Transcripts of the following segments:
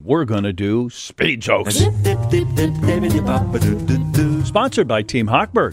we're going to do speed jokes. Sponsored by Team Hochberg.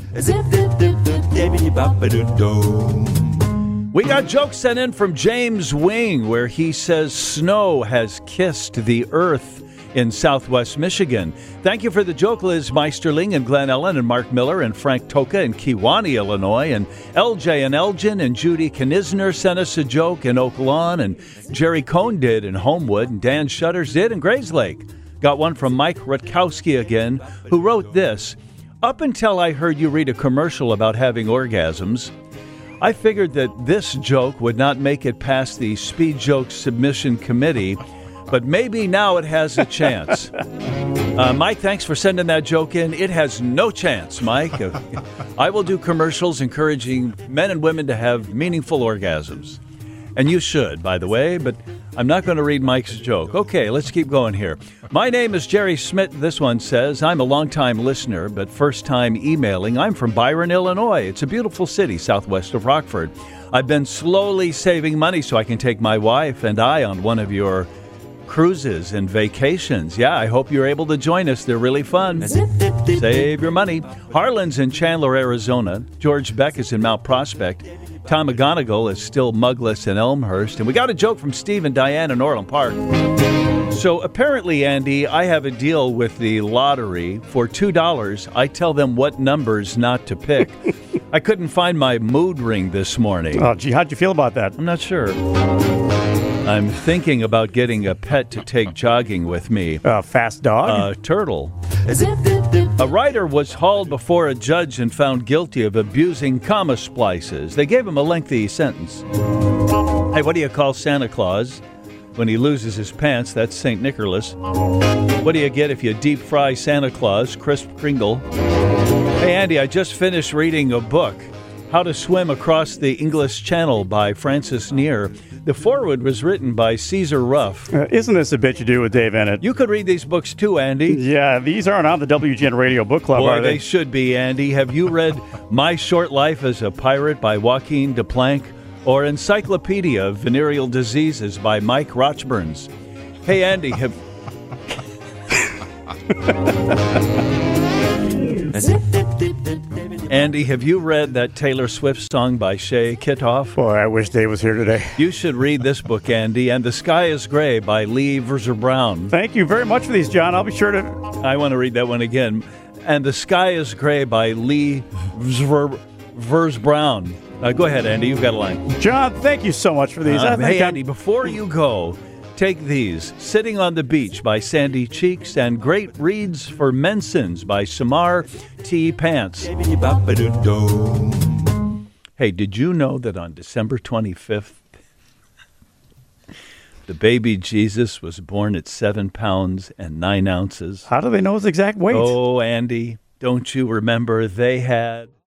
We got jokes sent in from James Wing, where he says snow has kissed the earth in southwest Michigan. Thank you for the joke, Liz Meisterling and Glenn Ellen and Mark Miller and Frank Toka in Kewanee, Illinois. And LJ and Elgin and Judy Knisner sent us a joke in Oak Lawn. And Jerry Cohn did in Homewood. And Dan Shutters did in Grayslake. Got one from Mike Rutkowski again, who wrote this. Up until I heard you read a commercial about having orgasms, I figured that this joke would not make it past the Speed Joke Submission Committee, but maybe now it has a chance. Mike, thanks for sending that joke in. It has no chance, Mike. I will do commercials encouraging men and women to have meaningful orgasms. And you should, by the way, but I'm not going to read Mike's joke. Okay, let's keep going here. My name is Jerry Smith. This one says, I'm a longtime listener, but first time emailing. I'm from Byron, Illinois. It's a beautiful city southwest of Rockford. I've been slowly saving money so I can take my wife and I on one of your cruises and vacations. Yeah, I hope you're able to join us. They're really fun. Save your money. Harlan's in Chandler, Arizona. George Beck is in Mount Prospect. Tom McGonigal is still mugless in Elmhurst. And we got a joke from Steve and Diane in Orland Park. So apparently, Andy, I have a deal with the lottery. For $2, I tell them what numbers not to pick. I couldn't find my mood ring this morning. Oh, gee, how'd you feel about that? I'm not sure. I'm thinking about getting a pet to take jogging with me. A fast dog? A turtle. A writer was hauled before a judge and found guilty of abusing comma splices. They gave him a lengthy sentence. Hey, what do you call Santa Claus when he loses his pants? That's St. Nicholas. What do you get if you deep fry Santa Claus? Crisp Kringle. Hey, Andy, I just finished reading a book, How to Swim Across the English Channel by Francis Near. The foreword was written by Caesar Ruff. Isn't this a bit you do with Dave Ennett? You could read these books too, Andy. Yeah, these aren't on the WGN Radio Book Club, Boy, are they? They should be, Andy. Have you read My Short Life as a Pirate by Joaquin de Planck or Encyclopedia of Venereal Diseases by Mike Rochburns? Hey, Andy, have... Andy, have you read that Taylor Swift song by Shay Kitoff? Boy, I wish Dave was here today. You should read this book, Andy, And the Sky is Gray by Lee Verzer Brown. Thank you very much for these, John. I'll be sure to... I want to read that one again. And the Sky is Gray by Lee Verzer Brown. Go ahead, Andy. You've got a line. John, thank you so much for these. Hey, Andy, before you go, take these. Sitting on the Beach by Sandy Cheeks and Great Reads for Mensons by Samar T. Pants. Hey, did you know that on December 25th, the baby Jesus was born at 7 pounds and 9 ounces? How do they know his exact weight? Oh, Andy, don't you remember they had...